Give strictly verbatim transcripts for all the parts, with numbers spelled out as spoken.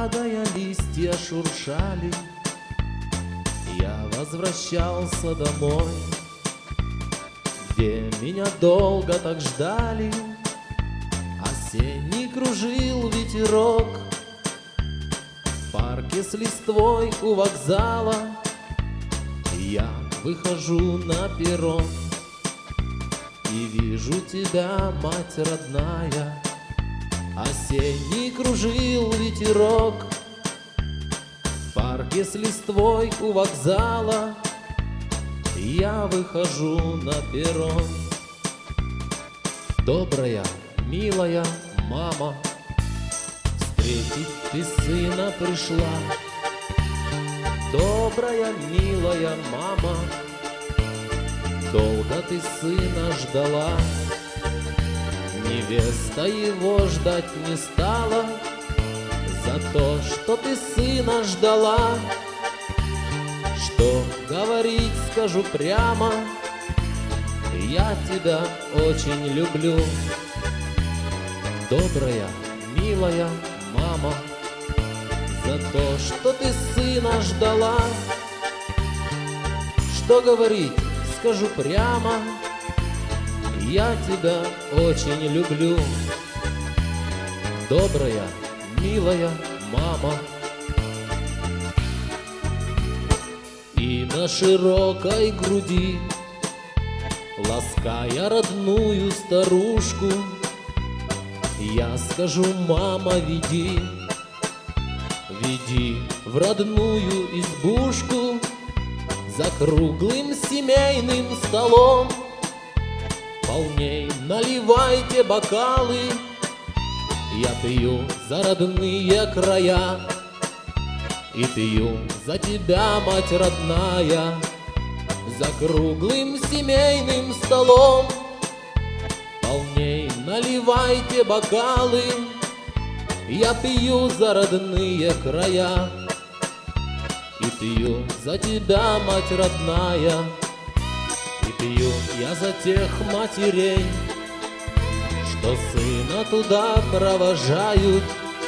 падая, листья шуршали. Я возвращался домой, где меня долго так ждали. Осенний кружил ветерок в парке с листвой у вокзала. Я выхожу на перрон и вижу тебя, мать родная. Осенний кружил ветерок в парке с листвой у вокзала. Я выхожу на перрон. Добрая, милая мама, встретить ты сына пришла. Добрая, милая мама, долго ты сына ждала. Невеста его ждать не стала за то, что ты сына ждала. Что говорить, скажу прямо, я тебя очень люблю. Добрая, милая мама, за то, что ты сына ждала. Что говорить, скажу прямо, я тебя очень люблю. Добрая, милая мама. И на широкой груди, лаская родную старушку, я скажу: мама, веди, веди в родную избушку. За круглым семейным столом полней наливайте бокалы. Я пью за родные края и пью за тебя, мать родная. За круглым семейным столом полней наливайте бокалы. Я пью за родные края и пью за тебя, мать родная. И пью я за тех матерей, что сына туда провожают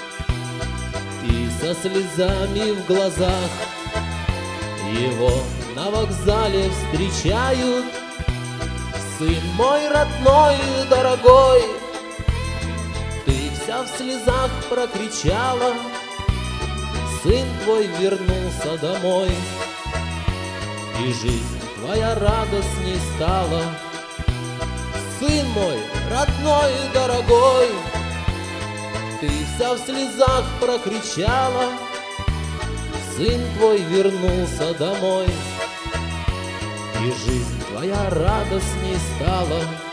и со слезами в глазах его на вокзале встречают. Сын мой родной и дорогой, ты вся в слезах прокричала. Сын твой вернулся домой, и жизнь твоя радостней стала. Сын мой родной и дорогой, ты вся в слезах прокричала. Сын твой вернулся домой, и жизнь твоя радостней стала.